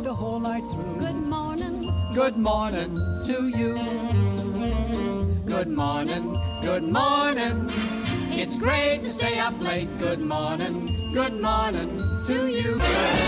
the whole night through. Good morning To you. Good morning. It's great to stay up late. Good morning to you.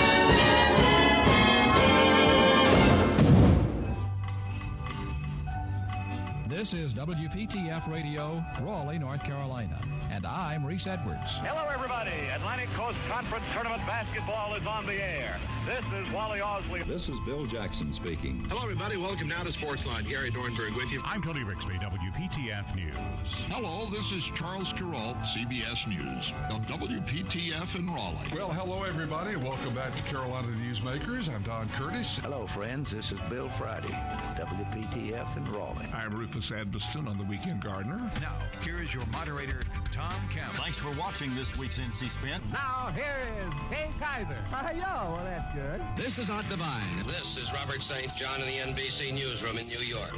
This is WPTF Radio, Raleigh, North Carolina, and I'm Reese Edwards. Hello, everybody. Atlantic Coast Conference Tournament basketball is on the air. This is Wally Osley. This is Bill Jackson speaking. Hello, everybody. Welcome now to Sportsline. Gary Dornberg with you. I'm Tony Rixby, WPTF News. Hello, this is Charles Carroll, CBS News, of WPTF in Raleigh. Well, hello, everybody. Welcome back to Carolina Newsmakers. I'm Don Curtis. Hello, friends. This is Bill Friday, WPTF in Raleigh. I'm Rufus Adbiston on the Weekend Gardener. Now, here is your moderator, Tom Campbell. Thanks for watching this week's NC Spin. Now, here is Kay Kaiser. Well, that's good. This is Art Divine. This is Robert St. John in the NBC Newsroom in New York.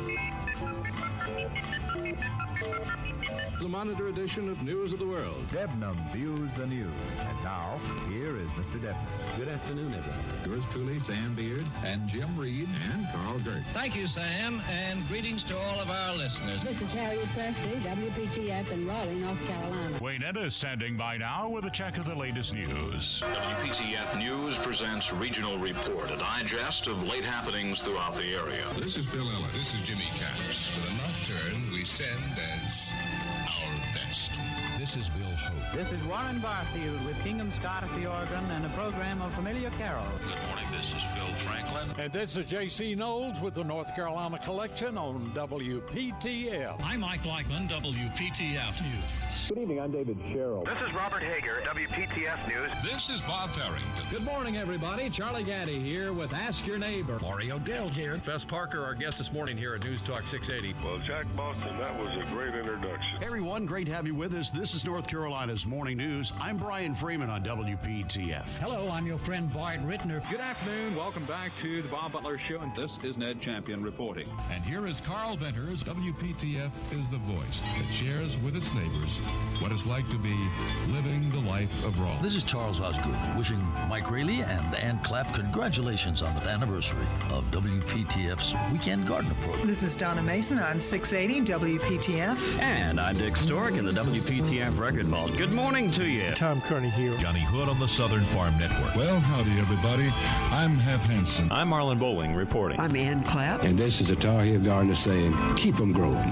The Monitor edition of News of the World. Debnam views the news. And now, here is Mr. Debnam. Good afternoon, everyone. Yours truly, Sam Beard, and Jim Reed, and Carl Gert. Thank you, Sam, and greetings to all of our listeners. This is Harriet Presley, WPTF in Raleigh, North Carolina. Wayne is standing by now with a check of the latest news. WPTF News presents Regional Report, a digest of late happenings throughout the area. This is Bill Ellis. This is Jimmy Caps. For the nocturne, we send as our best. This is Bill Hope. This is Warren Barfield with Kingham Scott at the organ and a program of familiar carols. Good morning, this is Phil Franklin. And this is J.C. Knowles with the North Carolina Collection on WPTF. I'm Mike Blackman, WPTF News. Good evening, I'm David Sherrill. This is Robert Hager, WPTF News. This is Bob Farrington. Good morning, everybody. Charlie Gaddy here with Ask Your Neighbor. Mario Dell here. Fess Parker, our guest this morning here at News Talk 680. Well, Jack Boston, that was a great introduction. Hey, everyone, great to have you with us. This is North Carolina's Morning News. I'm Brian Freeman on WPTF. Hello, I'm your friend Bart Rittner. Good afternoon. Welcome back to the Bob Butler Show, and this is Ned Champion reporting. And here is Carl Venters. WPTF is the voice that shares with its neighbors what it's like to be living the life of Raleigh. This is Charles Osgood wishing Mike Raley and Ann Clapp congratulations on the anniversary of WPTF's Weekend Gardener program. This is Donna Mason on 680 WPTF. And I'm Dick Stork in the WPTF Record Vault. Good morning to you. Tom Kearney here. Johnny Hood on the Southern Farm Network. Well, howdy, everybody. I'm Hap Hansen. I'm Marlon Bowling reporting. I'm Ann Clapp. And this is a Tar Heel Gardener saying, keep them growing.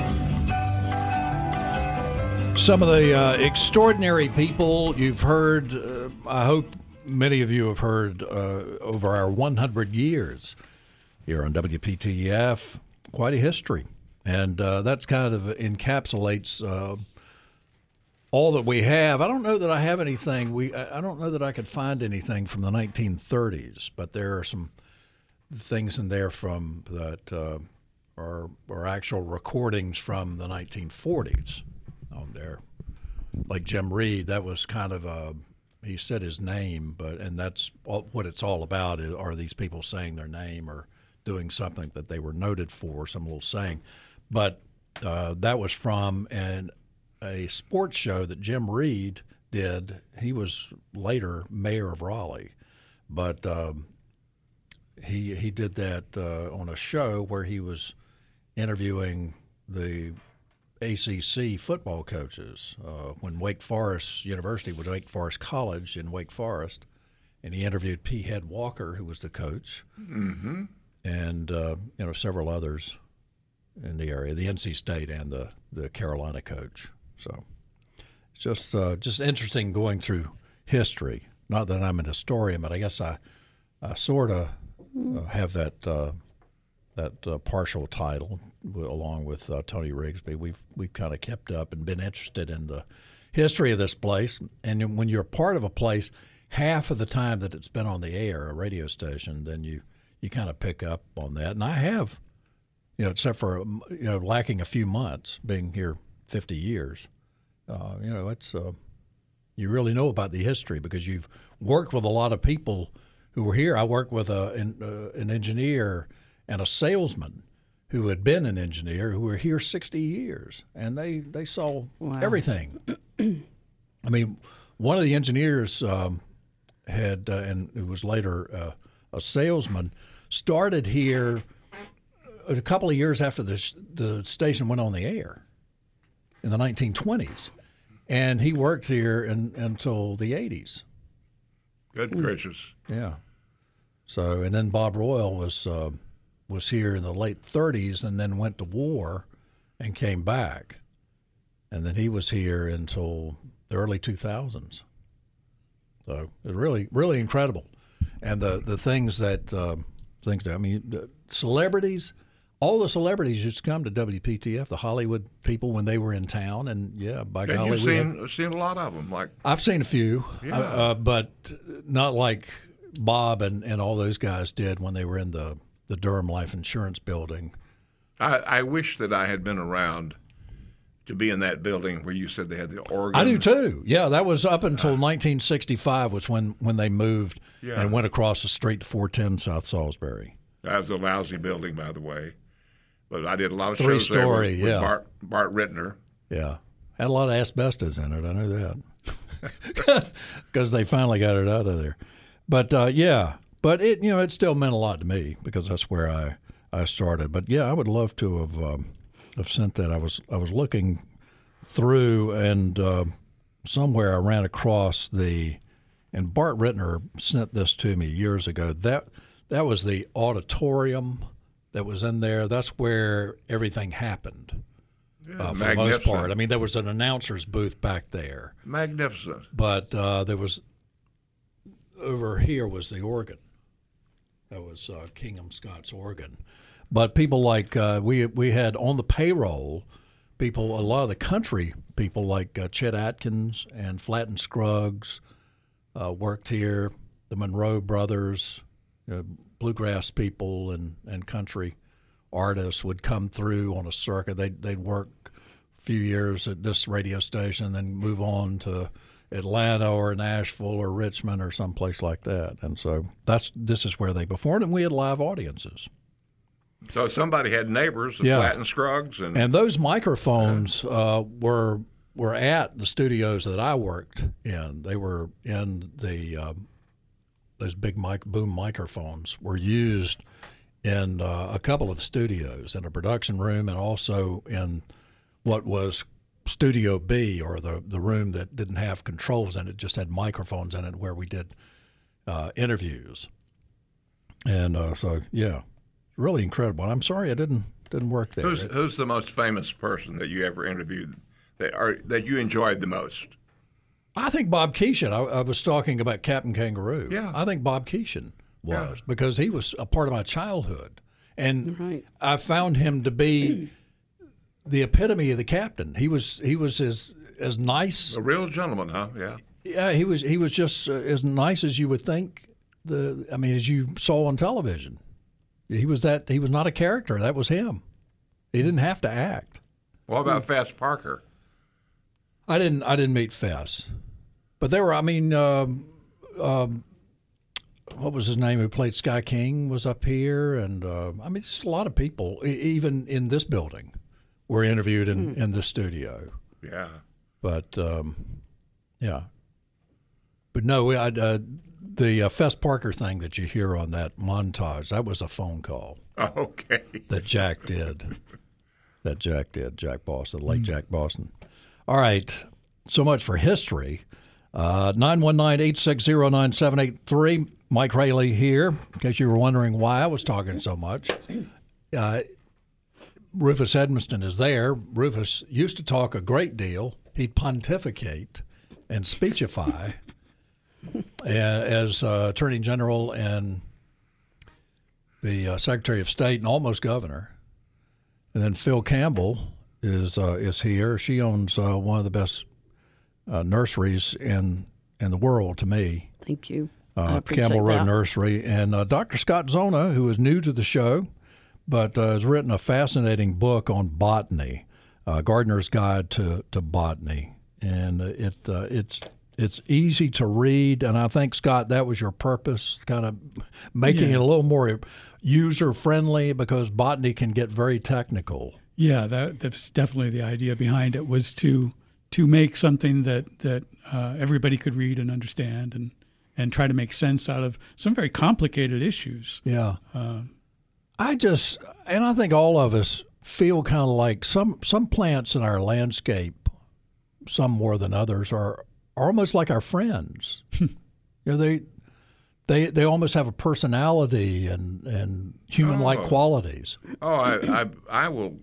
Some of the extraordinary people you've heard, I hope many of you have heard over our 100 years here on WPTF, quite a history. And that kind of encapsulates all that we have. I don't know that I have anything. I don't know that I could find anything from the 1930s, but there are some things in there from that are actual recordings from the 1940s on there. Like Jim Reed, that was kind of he said his name, and that's what it's all about. Are these people saying their name or doing something that they were noted for, some little saying? But that was from a sports show that Jim Reed did. He was later mayor of Raleigh, but he did that on a show where he was interviewing the ACC football coaches when Wake Forest University was Wake Forest College in Wake Forest, and he interviewed P. Head Walker, who was the coach, and several others in the area, the NC State and the Carolina coach. So it's just interesting going through history. Not that I'm an historian, but I guess I sort of have that partial title along with Tony Rigsby. We've kind of kept up and been interested in the history of this place. And when you're part of a place, half of the time that it's been on the air, a radio station, then you kind of pick up on that. And I have, except for lacking a few months, being here 50 years. It's you really know about the history because you've worked with a lot of people who were here. I worked with an engineer and a salesman who had been an engineer who were here 60 years, and they saw everything. I mean, one of the engineers had, and it was later a salesman, started here a couple of years after the station went on the air in the 1920s. And he worked here until the 80s. Good gracious. Yeah. So, and then Bob Royal was here in the late 30s and then went to war and came back. And then he was here until the early 2000s. So it was really, really incredible. And the things that the celebrities, all the celebrities used to come to WPTF, the Hollywood people when they were in town. And yeah, by golly. You've seen a lot of them. I've seen a few, but not like Bob and all those guys did when they were in the Durham Life Insurance building. I wish that I had been around to be in that building where you said they had the organ. I do too. Yeah, that was up until 1965 was when they moved and went across the street to 410 South Salisbury. That was a lousy building, by the way. But I did a lot of shows there with Bart Rittner. Yeah. Had a lot of asbestos in it. I know that. Because they finally got it out of there. But, But it still meant a lot to me because that's where I started. But, yeah, I would love to have sent that. I was looking through and somewhere I ran across and Bart Rittner sent this to me years ago. That was the auditorium that was in there. That's where everything happened for the most part. I mean, there was an announcer's booth back there. Magnificent. But there was over here was the organ. That was Kingham Scott's organ. But people like we had on the payroll people, a lot of the country people like Chet Atkins and Flatt and Scruggs worked here. The Monroe brothers, bluegrass people and country artists would come through on a circuit. They'd work a few years at this radio station, then move on to Atlanta or Nashville or Richmond or someplace like that. And so this is where they performed, and we had live audiences. So somebody had neighbors, Flatt and Scruggs, and those microphones were at the studios that I worked in. They were in those big boom microphones were used in a couple of studios, in a production room and also in what was Studio B, or the room that didn't have controls in it, just had microphones in it, where we did interviews. And really incredible. And I'm sorry I didn't work there. Who's the most famous person that you ever interviewed that you enjoyed the most? I think Bob Keeshan. I was talking about Captain Kangaroo. Yeah. I think Bob Keeshan was because he was a part of my childhood. And I found him to be the epitome of the captain. He was as nice. A real gentleman, huh? Yeah. Yeah, he was just as nice as you would think. As you saw on television. He was not a character. That was him. He didn't have to act. What about Fess Parker? I didn't meet Fess, but there were. What was his name? Who played Sky King was up here, and just a lot of people, even in this building, were interviewed in the studio. Yeah. But but no, the Fess Parker thing that you hear on that montage, that was a phone call. Okay. That Jack did. Jack Boston, late Jack Boston. All right. So much for history. 919-860-9783. Mike Rayleigh here, in case you were wondering why I was talking so much. Rufus Edmonston is there. Rufus used to talk a great deal. He'd pontificate and speechify as Attorney General and the Secretary of State and almost governor. And then Phil Campbell is here. She owns one of the best nurseries in the world, to me. Thank you. I appreciate Campbell Road that. Nursery. And Dr. Scott Zona, who is new to the show, but has written a fascinating book on botany, Gardener's Guide to Botany. And it's easy to read, and I think, Scott, that was your purpose, kind of making it a little more user-friendly, because botany can get very technical. Yeah, that's definitely the idea behind it, was to make something that everybody could read and understand and try to make sense out of some very complicated issues. Yeah. I think all of us feel kind of like some plants in our landscape, some more than others, are almost like our friends. They almost have a personality and human-like qualities. Oh, I will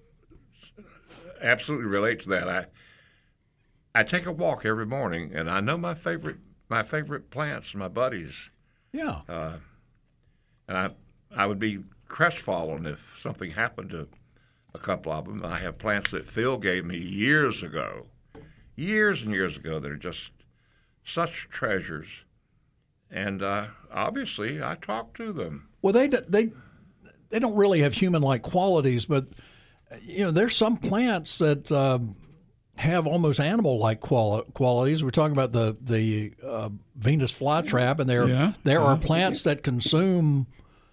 absolutely relate to that. I take a walk every morning, and I know my favorite plants, my buddies. Yeah. And I would be crestfallen if something happened to a couple of them. I have plants that Phil gave me years and years ago. They're just such treasures. And obviously, I talk to them. Well, they don't really have human-like qualities, but there's some plants that have almost animal-like qualities. We're talking about the Venus flytrap, and there are plants that consume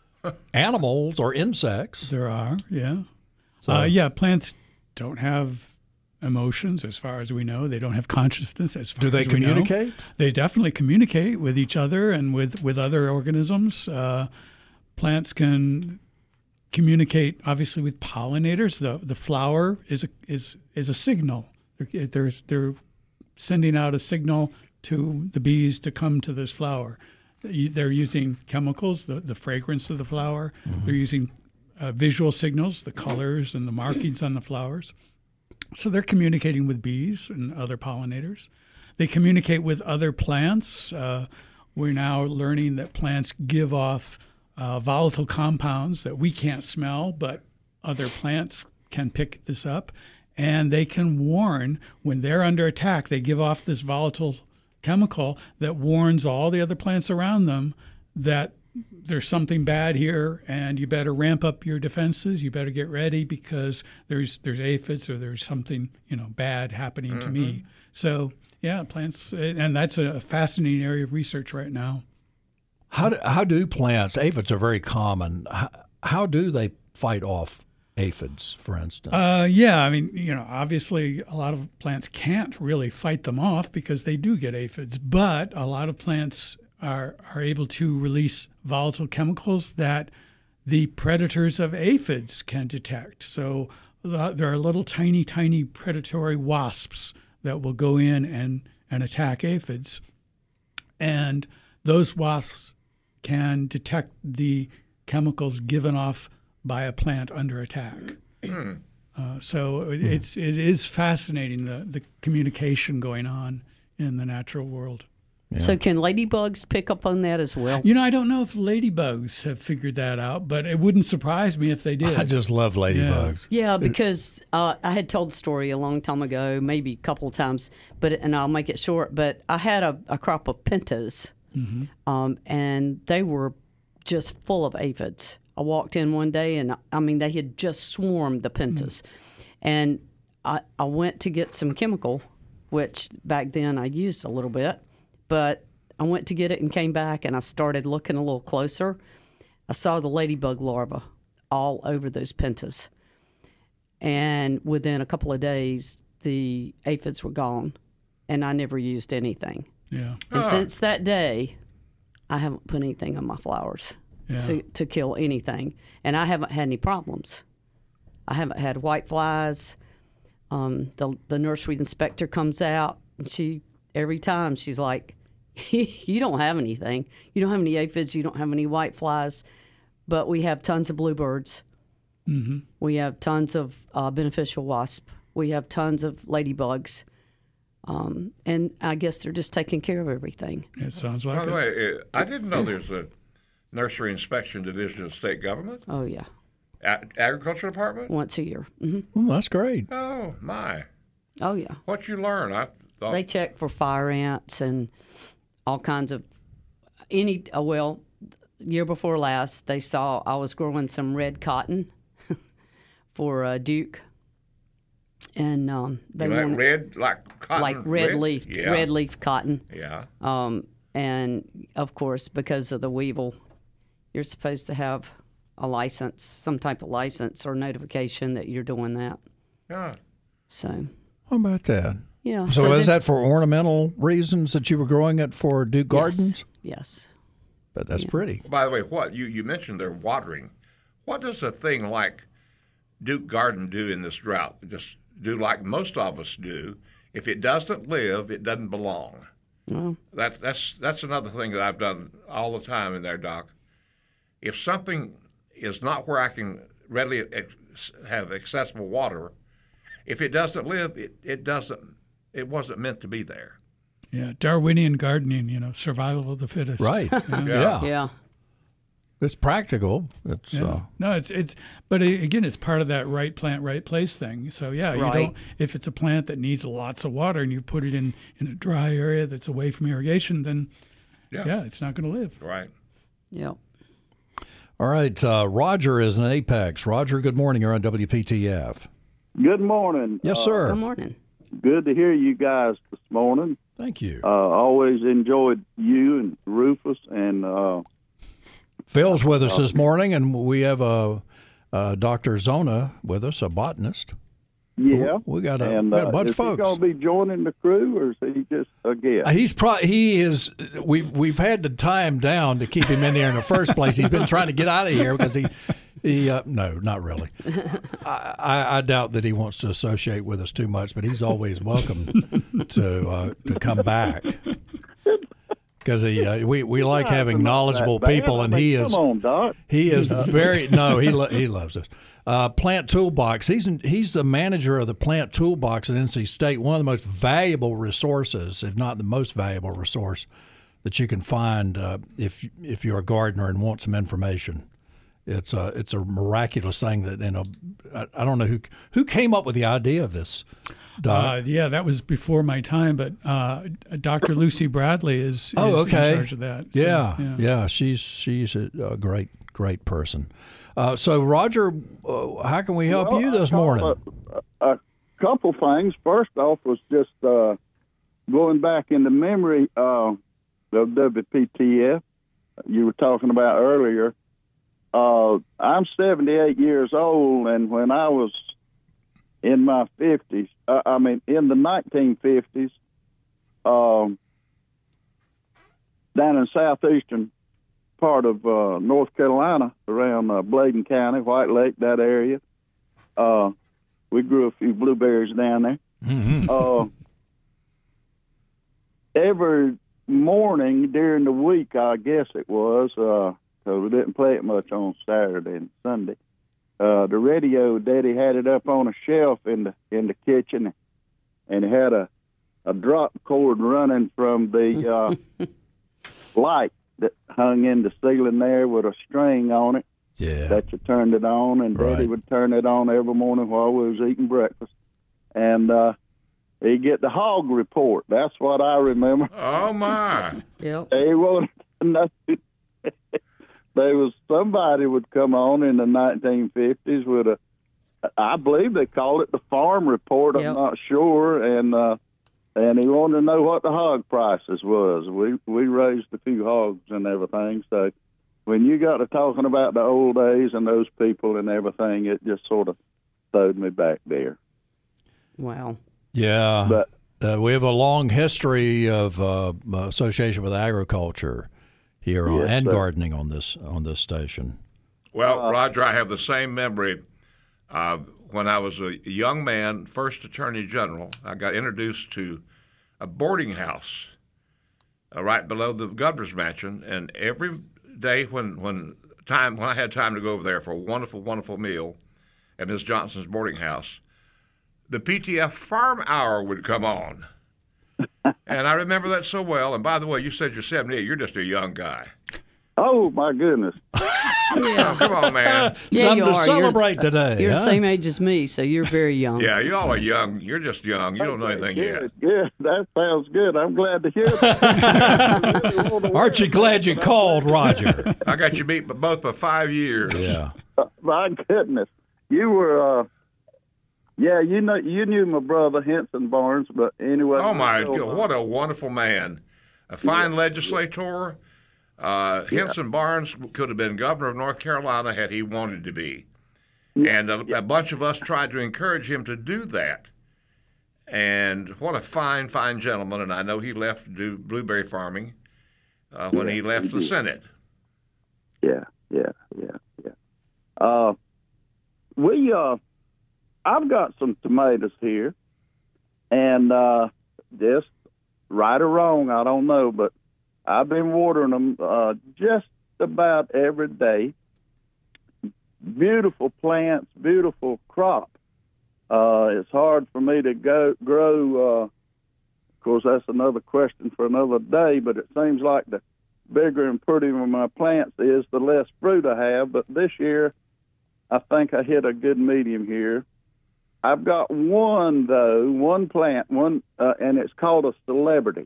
animals or insects. There are, yeah. So, plants don't have emotions, as far as we know. They don't have consciousness, as far as we know. Do they communicate? They definitely communicate with each other and with other organisms. Plants can communicate, obviously, with pollinators. The flower is a signal. They're sending out a signal to the bees to come to this flower. They're using chemicals, the fragrance of the flower. Mm-hmm. They're using visual signals, the colors and the markings on the flowers. So they're communicating with bees and other pollinators. They communicate with other plants. We're now learning that plants give off volatile compounds that we can't smell, but other plants can pick this up. And they can warn when they're under attack. They give off this volatile chemical that warns all the other plants around them that there's something bad here, and you better ramp up your defenses. You better get ready because there's aphids or there's something bad happening to me. So plants, and that's a fascinating area of research right now. How do plants? Aphids are very common. How do they fight off aphids, for instance? Obviously a lot of plants can't really fight them off because they do get aphids, but a lot of plants are able to release volatile chemicals that the predators of aphids can detect. So there are little tiny predatory wasps that will go in and attack aphids. And those wasps can detect the chemicals given off by a plant under attack. It is fascinating, the communication going on in the natural world. Yeah. So can ladybugs pick up on that as well? I don't know if ladybugs have figured that out, but it wouldn't surprise me if they did. I just love ladybugs. Yeah, because I had told the story a long time ago, maybe a couple of times, and I'll make it short, but I had a crop of pentas, and they were just full of aphids. I walked in one day, and they had just swarmed the pentas. And I went to get some chemical, which back then I used a little bit. But I went to get it and came back, and I started looking a little closer. I saw the ladybug larvae all over those pentas. And within a couple of days, the aphids were gone, and I never used anything. Yeah. And since that day, I haven't put anything on my flowers to kill anything. And I haven't had any problems. I haven't had white flies. The nursery inspector comes out, and every time she's like, you don't have anything. You don't have any aphids. You don't have any white flies. But we have tons of bluebirds. Mm-hmm. We have tons of beneficial wasp. We have tons of ladybugs. And I guess they're just taking care of everything. It sounds like By the way, I didn't know there's a nursery inspection division of state government. Oh, yeah. Agriculture department? Once a year. Mm-hmm. Well, that's great. Oh, my. Oh, yeah. What you learn? They check for fire ants and all kinds of year before last, they saw I was growing some red cotton for Duke. And they wanted red, like cotton? Like red leaf cotton. Yeah. And, of course, because of the weevil, you're supposed to have a license, some type of license or notification that you're doing that. Yeah. So. How about that? Yeah. So is that for ornamental reasons that you were growing it for Duke Gardens? Yes. But that's pretty. By the way, what you mentioned there, watering. What does a thing like Duke Garden do in this drought? Just do like most of us do. If it doesn't live, it doesn't belong. Well, That's another thing that I've done all the time in there, Doc. If something is not where I can readily have accessible water, if it doesn't live, it wasn't meant to be there. Yeah, Darwinian gardening, survival of the fittest. Right. yeah. It's practical. It's no, it's but again, it's part of that right plant, right place thing. So you don't. If it's a plant that needs lots of water and you put it in a dry area that's away from irrigation, then it's not going to live. Right. Yep. All right. Roger is in Apex. Roger, good morning. You're on WPTF. Good morning. Yes, sir. Good morning. Good to hear you guys this morning. Thank you. Always enjoyed you and Rufus and. Phil's with us this morning, and we have Dr. Zona with us, a botanist. Yeah, we got a bunch of folks. Is he going to be joining the crew, or is he just a guest? He is. We've had to tie him down to keep him in there in the first place. He's been trying to get out of here because he no, not really. I doubt that he wants to associate with us too much, but he's always welcome to come back. Because we like having knowledgeable people, and he is. Come on, Doc. He is very he loves us. Plant Toolbox. He's the manager of the Plant Toolbox at NC State. One of the most valuable resources, if not the most valuable resource, that you can find if you're a gardener and want some information. It's a miraculous thing that I don't know who came up with the idea of this. That was before my time, but Dr. Lucy Bradley is in charge of that. So, she's a great person. So, Roger, how can we help you this morning? A couple things. First off was just going back in the memory of WPTF you were talking about earlier. I'm 78 years old, and when I was in my 50s, in the 1950s, down in southeastern part of North Carolina, around Bladen County, White Lake, that area, we grew a few blueberries down there. Mm-hmm. Every morning during the week, I guess it was, because we didn't play it much on Saturday and Sunday. The radio, Daddy had it up on a shelf in the kitchen, and it had a drop cord running from the light that hung in the ceiling there with a string on it. Yeah. That you turned it on, and Daddy would turn it on every morning while we was eating breakfast. And he'd get the hog report. That's what I remember. Oh, my. Yep. He wanted to know. There was somebody would come on in the 1950s with I believe they called it the farm report. I'm not sure, and he wanted to know what the hog prices was. We raised a few hogs and everything. So when you got to talking about the old days and those people and everything, it just sort of throwed me back there. Wow. Yeah, but we have a long history of association with agriculture here and gardening on this station. Well, Roger, I have the same memory. When I was a young man, first Attorney General, I got introduced to a boarding house right below the governor's mansion, and every day when I had time to go over there for a wonderful, wonderful meal at Ms. Johnson's boarding house, the PTF Farm Hour would come on. And I remember that so well. And by the way, you said you're 78. You're just a young guy. Oh, my goodness. Oh, come on, man. Yeah, Something to celebrate today. You're the same age as me, so you're very young. Yeah, you all are young. You're just young. You don't know anything yet. Yeah, that sounds good. I'm glad to hear that. Aren't you glad you called, Roger? I got you beat both by 5 years. Yeah. My goodness. You were... you knew my brother, Henson Barnes, but anyway. Oh, my God, what a wonderful man. A fine legislator. Henson Barnes could have been governor of North Carolina had he wanted to be. And a bunch of us tried to encourage him to do that. And what a fine, fine gentleman. And I know he left to do blueberry farming. when he left the Senate. Yeah. I've got some tomatoes here, and just right or wrong, I don't know, but I've been watering them just about every day. Beautiful plants, beautiful crop. It's hard for me to grow. Of course, that's another question for another day, but it seems like the bigger and prettier my plants is, the less fruit I have. But this year, I think I hit a good medium here. I've got one plant, and it's called a celebrity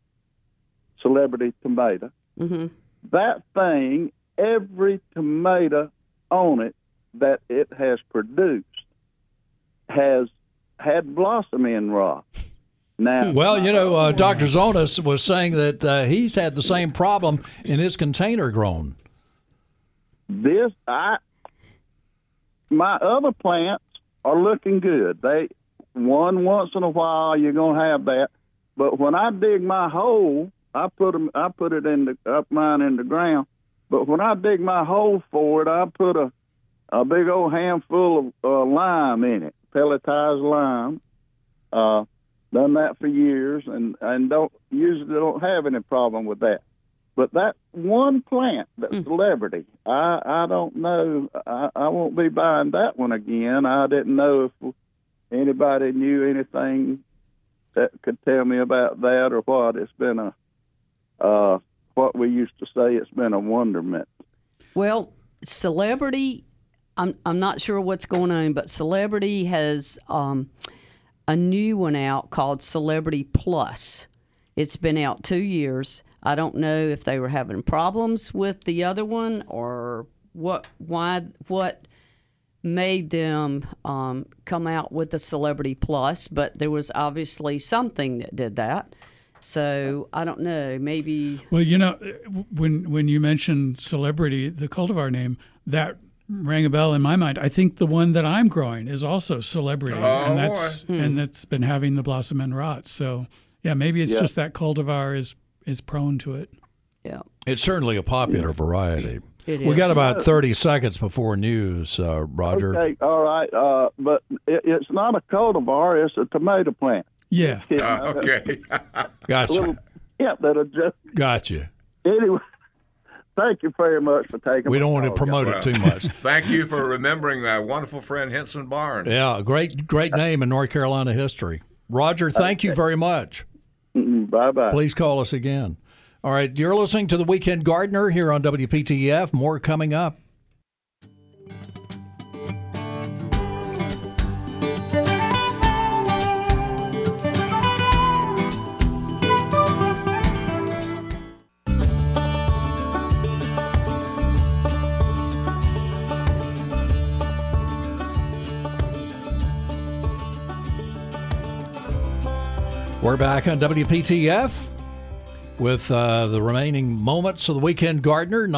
tomato. Mm-hmm. That thing, every tomato on it that it has produced has had blossom end rot. Now, well, Dr. Zonas was saying that he's had the same problem in his container grown. My other plants are looking good. Once in a while you're gonna have that, but when I dig my hole, I put mine in the ground. But when I dig my hole for it, I put a big old handful of lime in it, pelletized lime. Done that for years, and don't have any problem with that. But that one plant, that celebrity, I don't know. I won't be buying that one again. I didn't know if anybody knew anything that could tell me about that or what. It's been what we used to say, it's been a wonderment. Well, celebrity, I'm not sure what's going on, but celebrity has a new one out called Celebrity Plus. It's been out 2 years. I don't know if they were having problems with the other one or what made them come out with the Celebrity Plus, but there was obviously something that did that. So I don't know, maybe. Well, when you mentioned celebrity, the cultivar name, that rang a bell in my mind. I think the one that I'm growing is also celebrity, and that's been having the blossom end rot. So yeah, maybe it's just that cultivar is prone to it. Yeah, it's certainly a popular variety. It we got about 30 seconds before news, Roger. Okay, all right, but it's not a cultivar; it's a tomato plant. Yeah. Okay. Gotcha. That'll just. Gotcha. Anyway, thank you very much for taking. We don't want to promote it too much. Thank you for remembering our wonderful friend Henson Barnes. Yeah, great name in North Carolina history. Roger, thank you very much. Bye-bye. Please call us again. All right, you're listening to The Weekend Gardener here on WPTF. More coming up. We're back on WPTF with the remaining moments of the Weekend Gardener,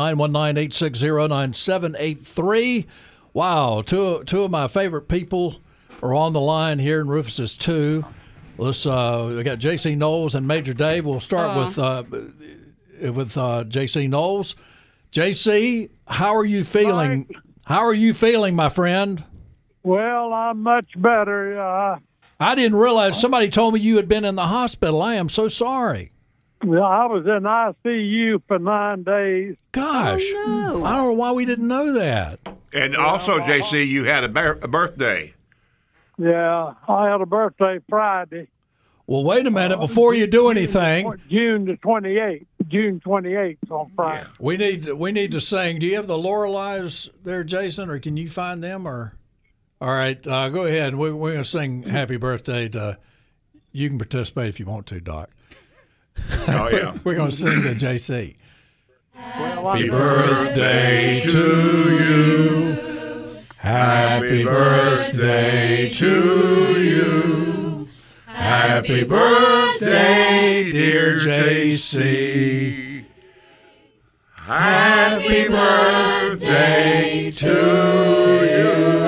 919-860-9783. Wow, two of my favorite people are on the line here, and Rufus is too. Let's we got J.C. Knowles and Major Dave. We'll start with J.C. Knowles. J.C., how are you feeling? Right. How are you feeling, my friend? Well, I'm much better. I didn't realize somebody told me you had been in the hospital. I am so sorry. Well, I was in ICU for 9 days. Gosh, oh, no. I don't know why we didn't know that. And also, JC, you had a birthday. Yeah, I had a birthday Friday. Well, wait a minute before you do anything. June 28th on Friday. Yeah. We need to sing. Do you have the Loreleis there, Jason, or can you find them? Or all right, go ahead. We're going to sing "Happy Birthday" to. You can participate if you want to, Doc. Oh yeah, we're going to sing to JC. Happy birthday to you. Happy birthday to you. Happy birthday, dear JC. Happy birthday to you.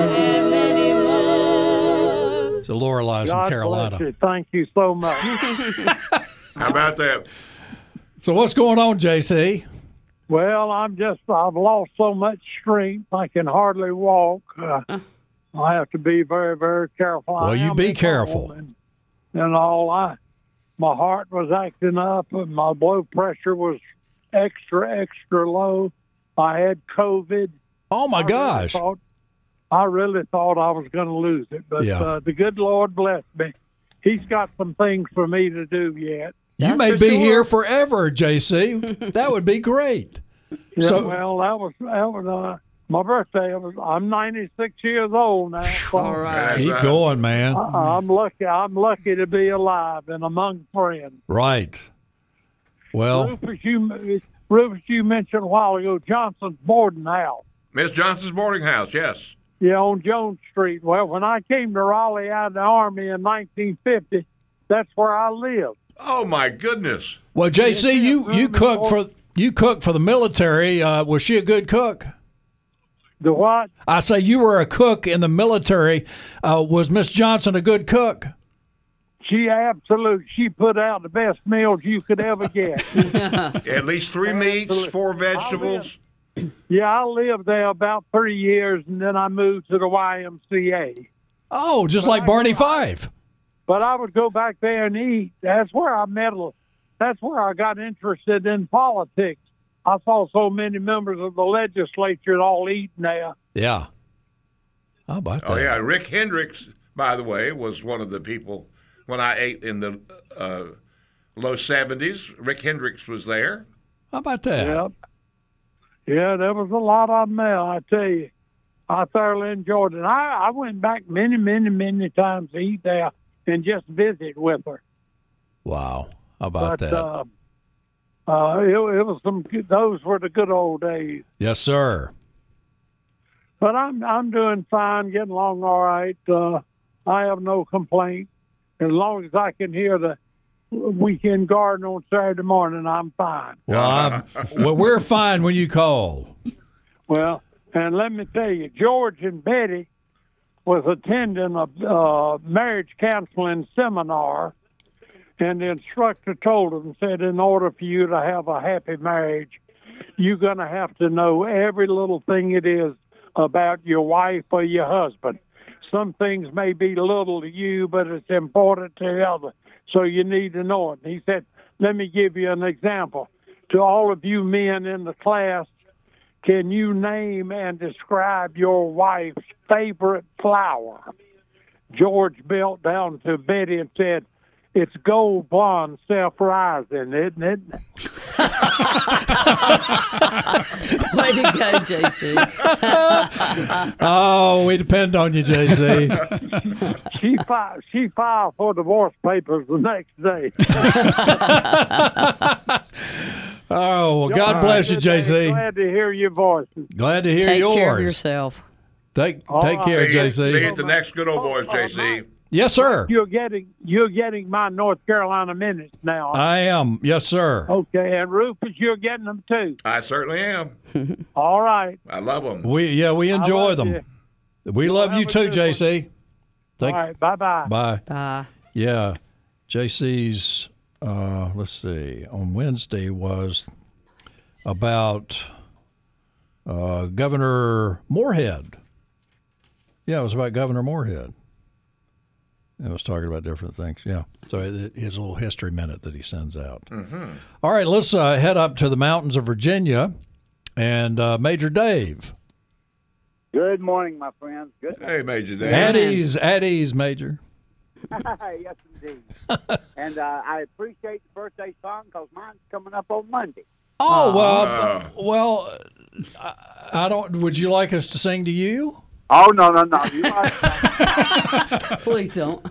It's a Loreleis from Carolina. Bless you. Thank you so much. How about that? So what's going on, JC? Well, I've lost so much strength I can hardly walk. I have to be very, very careful. Well, you be careful. And all, my heart was acting up, and my blood pressure was extra low. I had COVID. Oh my gosh! I really thought I was going to lose it, but the good Lord blessed me. He's got some things for me to do yet. You may be here forever, JC. That would be great. Yeah, well, that was my birthday. I'm 96 years old now. So all right, keep going, man. I'm lucky. I'm lucky to be alive and among friends. Right. Well, Rufus, you mentioned a while ago Johnson's boarding house. Miss Johnson's boarding house, yes. Yeah, on Jones Street. Well, when I came to Raleigh out of the Army in 1950, that's where I lived. Oh my goodness! Well, JC, you cook for the military. Was she a good cook? The what? I say you were a cook in the military. Was Miss Johnson a good cook? She put out the best meals you could ever get. At least 3 meats, 4 vegetables. I lived there about 3 years, and then I moved to the YMCA. Oh, just like Barney Fife. But I would go back there and eat. That's where I That's where I got interested in politics. I saw so many members of the legislature all eating there. Yeah. How about that? Oh, yeah. Rick Hendricks, by the way, was one of the people when I ate in the low 70s. Rick Hendricks was there. How about that? Yep. Yeah, there was a lot of them there, I tell you. I thoroughly enjoyed it. I went back many, many, many times to eat there and just visit with her. Wow. How about that? It was those were the good old days. Yes, sir. But I'm doing fine, getting along all right. I have no complaint. As long as I can hear the weekend garden on Saturday morning, I'm fine. Well, we're fine when you call. Well, and let me tell you, George and Betty was attending a marriage counseling seminar, and the instructor told them, said, in order for you to have a happy marriage, you're going to have to know every little thing it is about your wife or your husband. Some things may be little to you, but it's important to the other, so you need to know it. And he said, let me give you an example. To all of you men in the class, can you name and describe your wife's favorite flower? George bent down to Betty and said, it's gold blonde, self-rising, isn't it? Way to go, JC. Oh, we depend on you, JC. She filed for divorce papers the next day. Oh, well, God bless you, JC. Glad to hear your voices. Glad to hear yours. Take care of yourself. Take care, JC. See you at the next good old boys, JC. Yes, sir. You're getting my North Carolina minutes now. I am. Yes, sir. Okay, and Rufus, you're getting them too. I certainly am. All right. I love them. We enjoy them. You. We love you too, JC. All right. Bye-bye. Bye. Bye. Yeah. JC's, let's see, on Wednesday was about Governor Moorhead. Yeah, it was about Governor Moorhead. I was talking about different things, yeah. So his little history minute that he sends out. Mm-hmm. All right, let's head up to the mountains of Virginia and Major Dave. Good morning, my friends. Good morning. Hey, Major Dave. At ease, Major. Yes, indeed. And I appreciate the birthday song because mine's coming up on Monday. Oh, well, I don't. Would you like us to sing to you? Oh, no. You Please don't.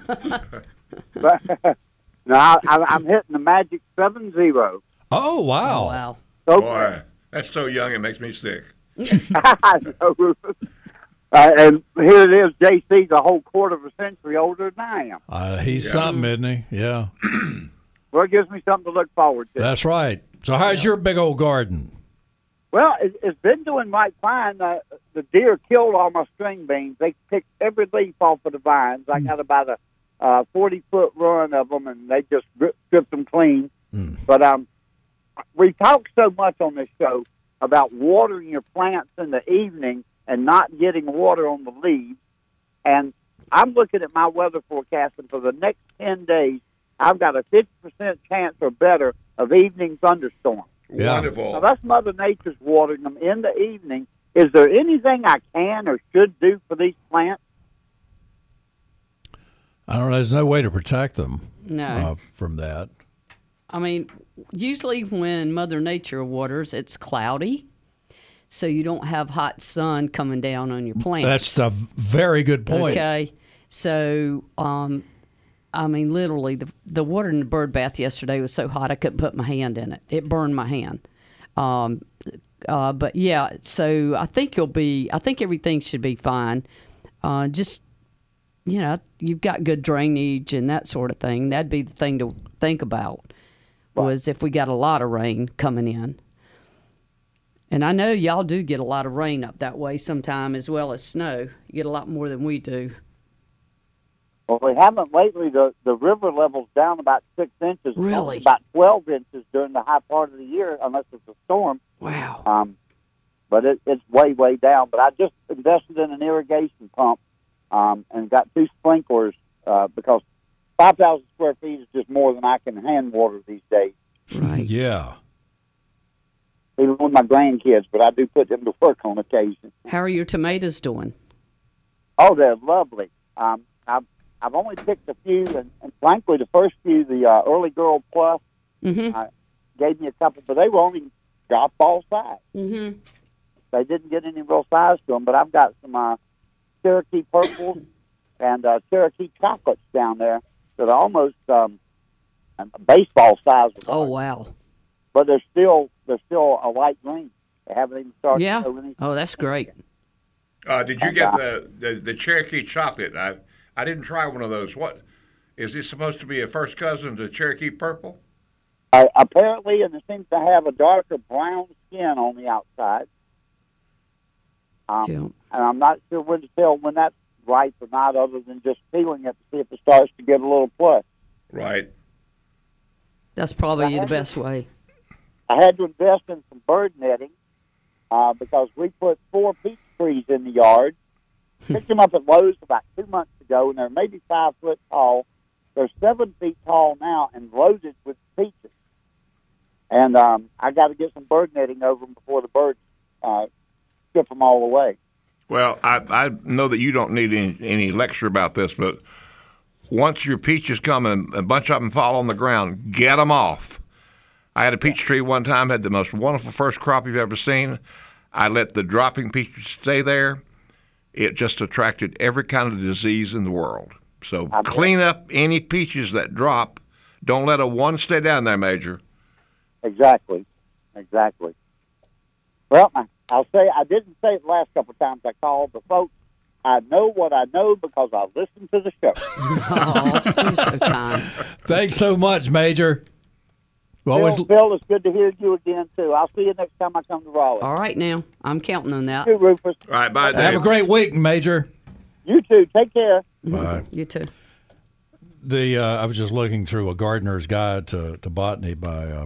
No, I'm hitting the magic 70. Oh, wow. Oh, wow. Okay. Boy, that's so young it makes me sick. I know. And here it is, JC's a whole quarter of a century older than I am. He's something, isn't he? Yeah. Well, it gives me something to look forward to. That's right. So how's your big old garden? Well, it's been doing right fine. The deer killed all my string beans. They picked every leaf off of the vines. I got about a 40-foot run of them, and they just stripped them clean. But we talk so much on this show about watering your plants in the evening and not getting water on the leaves. And I'm looking at my weather forecast, and for the next 10 days, I've got a 50% chance or better of evening thunderstorms. Yeah. Wonderful. Now, that's Mother Nature's watering them in the evening. Is there anything I can or should do for these plants? I don't know. There's no way to protect them No. From that. I mean, usually when Mother Nature waters, it's cloudy, so you don't have hot sun coming down on your plants. That's a very good point. Okay. So, I mean, literally, the water in the bird bath yesterday was so hot I couldn't put my hand in it. It burned my hand. But yeah, so I think everything should be fine. Just, you've got good drainage and that sort of thing. That'd be the thing to think about, was if we got a lot of rain coming in. And I know y'all do get a lot of rain up that way sometime, as well as snow. You get a lot more than we do. Well, we haven't lately. The river level's down about 6 inches. Really? About 12 inches during the high part of the year, unless it's a storm. Wow. But it's way, way down. But I just invested in an irrigation pump and got 2 sprinklers because 5,000 square feet is just more than I can hand water these days. Right. Yeah. Even with my grandkids, but I do put them to work on occasion. How are your tomatoes doing? Oh, they're lovely. I've only picked a few, and frankly, the first few, the Early Girl Plus, gave me a couple, but they were only drop ball size. Mm-hmm. They didn't get any real size to them, but I've got some Cherokee Purples and Cherokee Chocolates down there that are almost baseball size. Oh, wow. But they're still a light green. They haven't even started. Yeah. To show anything. Oh, that's great. Did you get the Cherokee Chocolate? I didn't try one of those. What is this supposed to be? A first cousin to Cherokee Purple? Apparently, and it seems to have a darker brown skin on the outside. And I'm not sure when to tell when that's ripe or not, other than just feeling it to see if it starts to get a little plush. Right. That's probably the best way. I had to invest in some bird netting because we put 4 peach trees in the yard. Picked them up at Lowe's about 2 months ago, and they're maybe 5 foot tall. They're 7 feet tall now and loaded with peaches. And I got to get some bird netting over them before the birds strip them all away. Well, I know that you don't need any lecture about this, but once your peaches come and a bunch of them fall on the ground, get them off. I had a peach tree one time, had the most wonderful first crop you've ever seen. I let the dropping peaches stay there. It just attracted every kind of disease in the world. So clean up any peaches that drop. Don't let one stay down there, Major. Exactly. Well, I'll say, I didn't say it the last couple of times I called, but folks, I know what I know because I listened to the show. Oh, you're so kind. Thanks so much, Major. Phil, it's good to hear you again, too. I'll see you next time I come to Raleigh. All right, now. I'm counting on that. You too, Rufus. All right, bye, Dave. Have a great week, Major. You too. Take care. Bye. You too. I was just looking through A Gardener's Guide to Botany by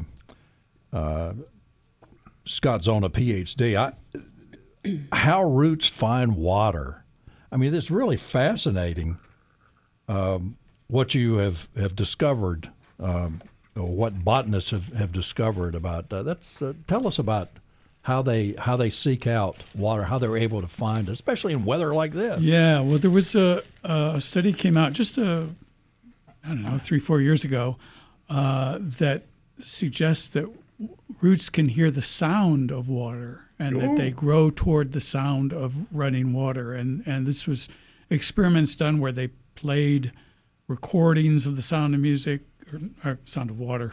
Scott Zona, Ph.D. How roots find water. I mean, it's really fascinating what you have discovered, what botanists have discovered about tell us about how they seek out water, how they're able to find it, especially in weather like this. Yeah, well, there was a study came out just 3-4 years ago that suggests that roots can hear the sound of water and that they grow toward the sound of running water. And this was experiments done where they played recordings of the sound of music or sound of water,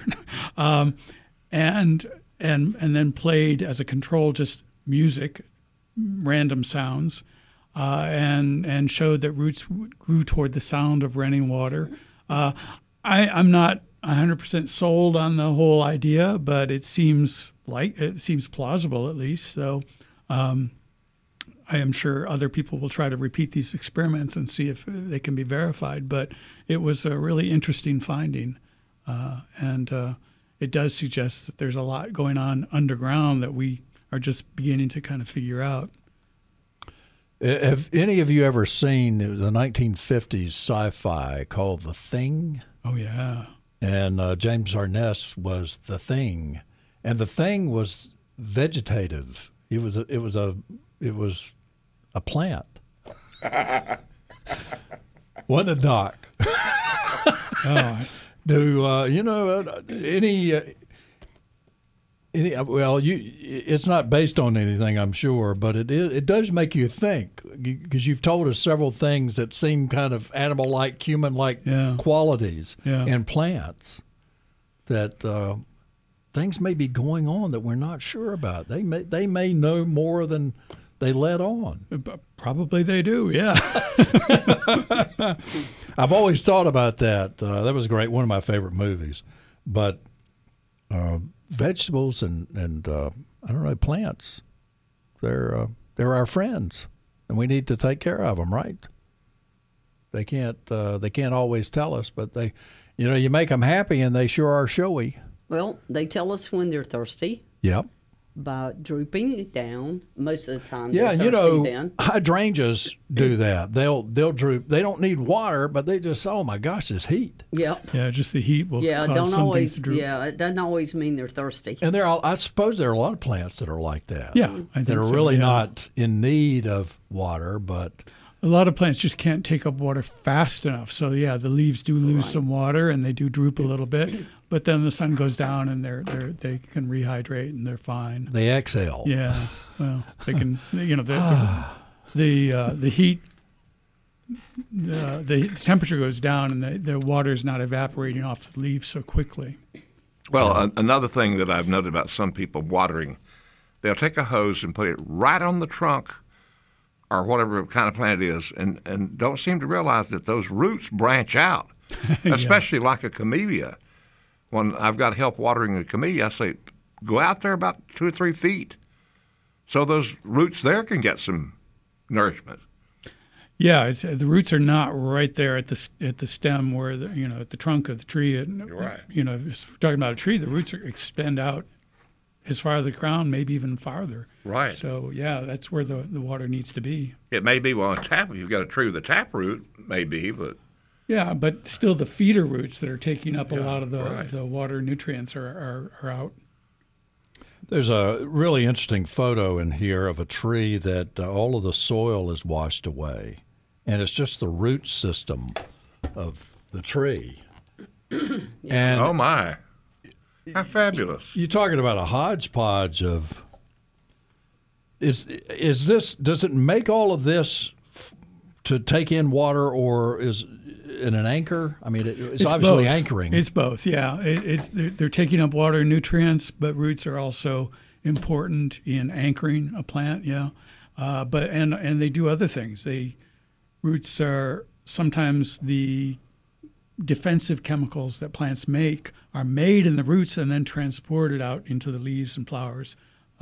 and then played as a control just music, random sounds, and showed that roots grew toward the sound of running water. I'm not 100% sold on the whole idea, but it seems plausible at least. So I am sure other people will try to repeat these experiments and see if they can be verified. But it was a really interesting finding, and it does suggest that there's a lot going on underground that we are just beginning to kind of figure out. Have any of you ever seen the 1950s sci-fi called The Thing? Oh, yeah. And James Arness was The Thing. And The Thing was vegetative. It was a plant. What a doc. Oh. Do you know any? Well, it's not based on anything, I'm sure, but it does make you think, because you've told us several things that seem kind of animal-like, human-like qualities in plants, that things may be going on that we're not sure about. They may know more than they let on. Probably they do, yeah. I've always thought about that. That was great, one of my favorite movies. But vegetables and I don't know, plants, they're our friends, and we need to take care of them, right? They can't always tell us, but they, you make them happy, and they sure are showy. Well, they tell us when they're thirsty. Yep. By drooping down most of the time. Yeah, they're thirsty then. Hydrangeas do that. They'll droop. They don't need water, but they just, oh my gosh, this heat. Yep. Yeah, just the heat will cause some things to droop. Yeah, it doesn't always mean they're thirsty. And I suppose there are a lot of plants that are like that. Yeah, I think that are really not in need of water, but a lot of plants just can't take up water fast enough. So yeah, the leaves do lose some water and they do droop a little bit. But then the sun goes down and they can rehydrate and they're fine. They exhale. Yeah, well, they can. The heat, the temperature goes down and the water is not evaporating off the leaves so quickly. Well, another thing that I've noted about some people watering, they'll take a hose and put it right on the trunk or whatever kind of plant it is, and don't seem to realize that those roots branch out, especially like a camellia. When I've got help watering a camellia, I say, go out there about 2 or 3 feet so those roots there can get some nourishment. Yeah, the roots are not right there at the stem where at the trunk of the tree. You're right. If we're talking about a tree, the roots extend out as far as the ground, maybe even farther. Right. So yeah, that's where the water needs to be. It may be if you've got a tree with a taproot, maybe, but. Yeah, but still the feeder roots that are taking up a lot of the water nutrients are out. There's a really interesting photo in here of a tree that all of the soil is washed away, and it's just the root system of the tree. And oh, my. How fabulous. You're talking about a hodgepodge of... Is this... Does it make all of this to take in water, or is... in an anchor? I mean, it's obviously both. Anchoring. It's both, yeah. They're taking up water and nutrients, but roots are also important in anchoring a plant, yeah. But they do other things. Roots are sometimes the defensive chemicals that plants make are made in the roots and then transported out into the leaves and flowers.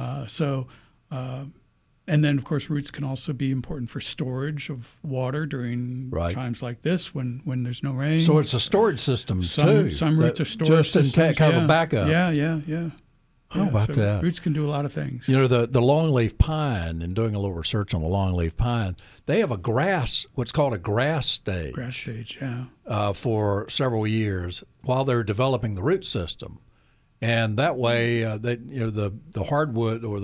And then, of course, roots can also be important for storage of water during times like this when there's no rain. So it's a storage system, too. Some roots are storage systems. Just in kind of a backup. Yeah. How about that? Roots can do a lot of things. The longleaf pine, and doing a little research on the longleaf pine, they have what's called a grass stage. Grass stage, yeah. For several years while they're developing the root system. And that way, the hardwood or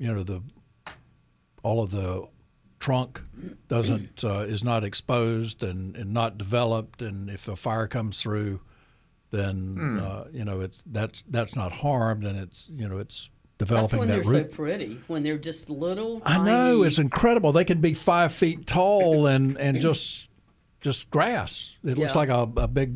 all of the trunk is not exposed and not developed, and if a fire comes through, then that's not harmed, and it's developing that root. That's when they're so pretty. When they're just little. Tiny. I know, it's incredible. They can be 5 feet tall and just grass. It looks like a big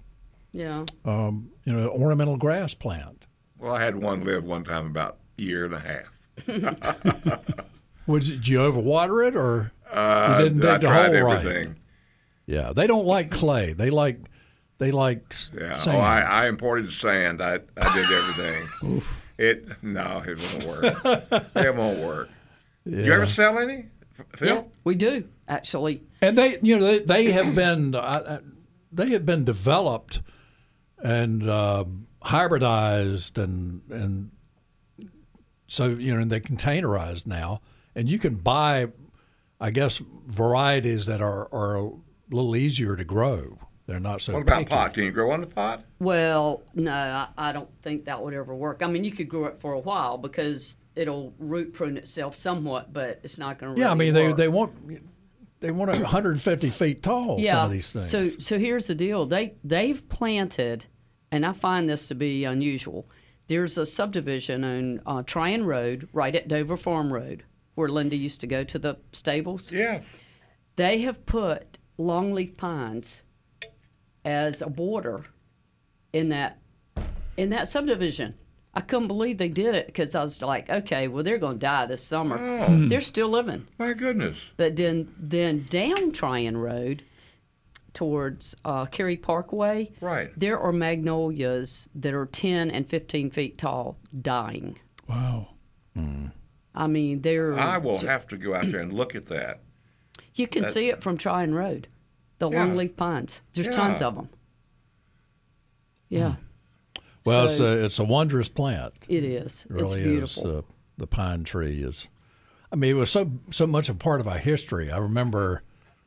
ornamental grass plant. Well, I had one live one time about a year and a half. Did you overwater it, or you didn't dig the hole everything. Right? Yeah, they don't like clay. They like sand. Oh, I imported sand. I did everything. Oof. It won't work. It won't work. Yeah. You ever sell any, Phil? Yeah, we do actually. And they have been developed, and hybridized and so and they're containerized now, and you can buy, I guess, varieties that are a little easier to grow. They're not so. What about picky. pot? Can you grow on the pot? Well, no, I don't think that would ever work. I mean, you could grow it for a while because it'll root prune itself somewhat, but it's not going to. Yeah, really I mean, work. they want 150 feet tall. Yeah. Some of these things. So here's the deal. They've planted, and I find this to be unusual. There's a subdivision on Tryon Road, right at Dover Farm Road, where Linda used to go to the stables. Yeah. They have put longleaf pines as a border in that subdivision. I couldn't believe they did it because I was like, okay, well, they're going to die this summer. Oh. They're still living. My goodness. But then down Tryon Road towards Cary Parkway, right, there are magnolias that are 10 and 15 feet tall dying. Wow. I mean, they're... I will have to go out there and look at that. You can see it from Tryon Road, the longleaf pines. There's tons of them. Yeah. Well, So- it's a wondrous plant. It is. It really It's beautiful. is. The pine tree is. I mean, it was so much a part of our history. I remember,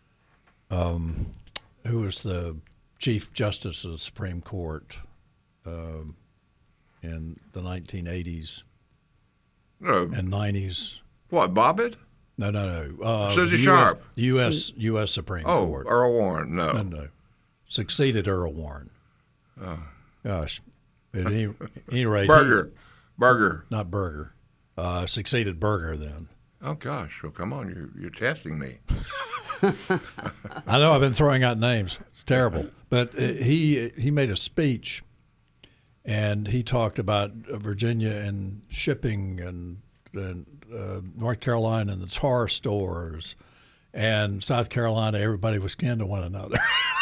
who was the Chief Justice of the Supreme Court in the 1980s and 90s. What, Bobbitt? No. Susie Sharp. U.S. Supreme Court. Earl Warren. No. No. Succeeded Earl Warren. Oh. Gosh. At any rate, Burger. Not Burger. Succeeded Burger then. Oh gosh! Well, come on, you're testing me. I know I've been throwing out names. It's terrible, but he made a speech, and he talked about Virginia and shipping and North Carolina and the tar stores, and South Carolina. Everybody was kin to one another.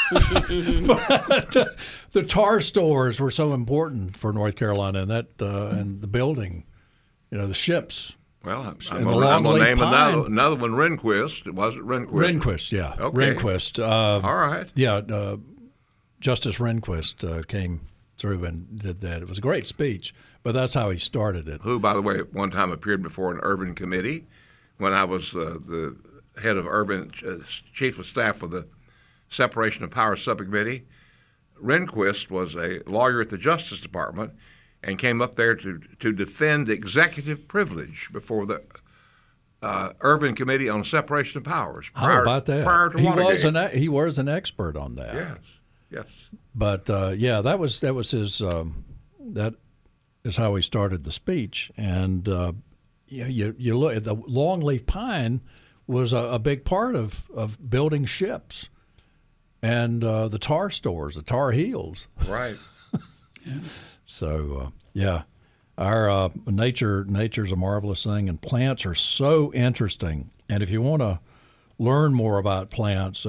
But the tar stores were so important for North Carolina, and and the building, the ships. Well, I'm going to name another one, Rehnquist. Was it Rehnquist? Rehnquist, yeah. Okay. Rehnquist. All right. Yeah, Justice Rehnquist came through and did that. It was a great speech, but that's how he started it. Who, by the way, at one time appeared before an urban committee when I was the head of urban, chief of staff for the Separation of Powers Subcommittee. Rehnquist was a lawyer at the Justice Department and came up there to defend executive privilege before the Urban Committee on Separation of Powers. How about that? Prior to Watergate. He was an expert on that. Yes. But that was his. That is how he started the speech. And you look at the longleaf pine was a big part of building ships, and the tar stores, the Tar Heels. Right. Yeah. So, our nature's a marvelous thing, and plants are so interesting. And if you want to learn more about plants,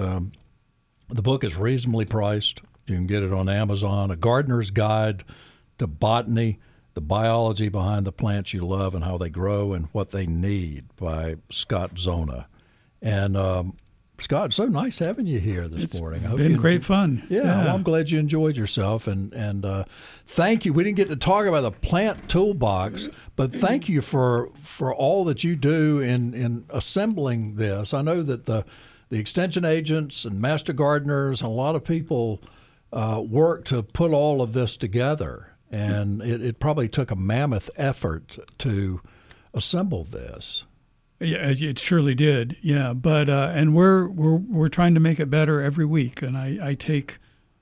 the book is reasonably priced. You can get it on Amazon, A Gardener's Guide to Botany, the biology behind the plants you love and how they grow and what they need, by Scott Zona. And Scott, it's so nice having you here this morning. It's been great fun. Yeah, well, I'm glad you enjoyed yourself, and thank you. We didn't get to talk about the plant toolbox, but thank you for all that you do in assembling this. I know that the extension agents and master gardeners and a lot of people work to put all of this together, and it probably took a mammoth effort to assemble this. Yeah, it surely did. Yeah, but and we're trying to make it better every week, and I take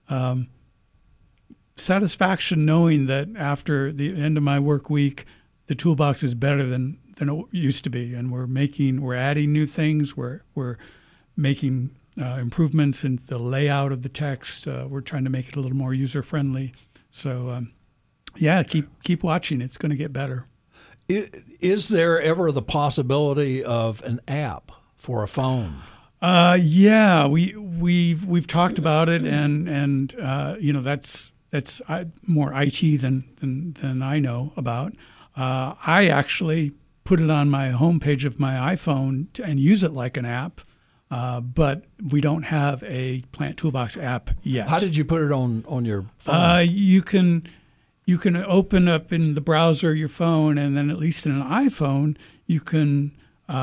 satisfaction knowing that after the end of my work week, the toolbox is better than it used to be, and we're adding new things. We're making improvements in the layout of the text. We're trying to make it a little more user friendly. So keep watching. It's going to get better. Is there ever the possibility of an app for a phone? Yeah, we've talked about it, and that's more IT than I know about. I actually put it on my homepage of my iPhone and use it like an app, but we don't have a Plant Toolbox app yet. How did you put it on your phone? You you can open up in the browser your phone, and then at least in an iPhone, you can.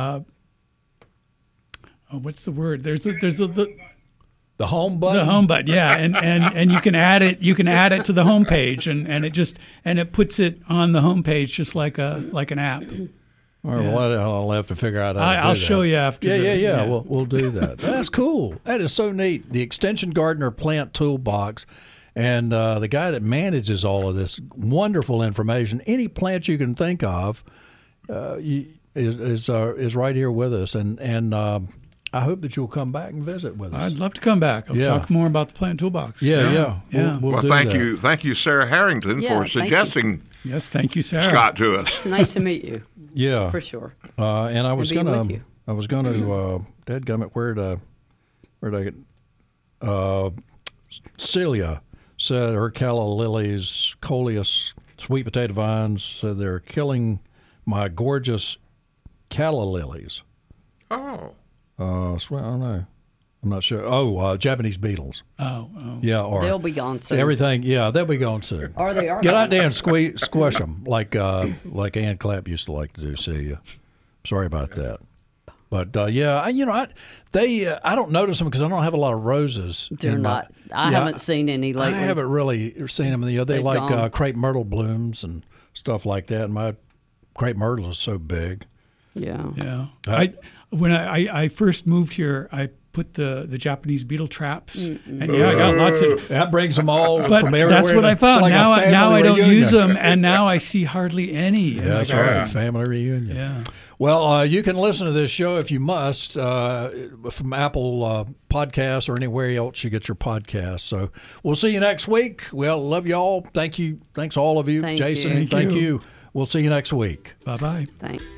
What's the word? There's the home button. The home button, yeah, and you can add it. You can add it to the home page, and it puts it on the home page just like an app. All right, well, I'll have to figure out how to do that. I'll show you after. Yeah. We'll do that. That's cool. That is so neat. The Extension Gardener Plant Toolbox, and the guy that manages all of this wonderful information. Any plant you can think of is right here with us, and I hope that you'll come back and visit with us. I'd love to come back. I'll talk more about the Plant Toolbox. Yeah. Well, thank you, Sarah Harrington, for suggesting. Yes, thank you, Sarah. Scott to us. It's nice to meet you. Yeah, for sure. And I was gonna, dadgummit, where'd I get? Celia said her calla lilies, coleus, sweet potato vines, said they're killing my gorgeous calla lilies. Oh. I don't know. I'm not sure. Oh, Japanese beetles. Oh. Yeah, or they'll be gone soon. Everything, yeah, they'll be gone soon. Or they are. Get out there and squish them like Ann Clapp used to like to do. See, sorry about that. But I don't notice them because I don't have a lot of roses. They're not. I haven't seen any lately. I haven't really seen them. They like crepe myrtle blooms and stuff like that. And my crepe myrtle is so big. Yeah. When I first moved here, I put the Japanese beetle traps, and I got lots of. That brings them all from everywhere. That's what I found. Like now I don't use them, and now I see hardly any. Yeah, that's right. Family reunion. Yeah. Well, you can listen to this show if you must from Apple Podcasts or anywhere else you get your podcasts. So we'll see you next week. Well, love you all. Thank you. Thanks all of you. Jason, thank you. We'll see you next week. Bye-bye. Thanks.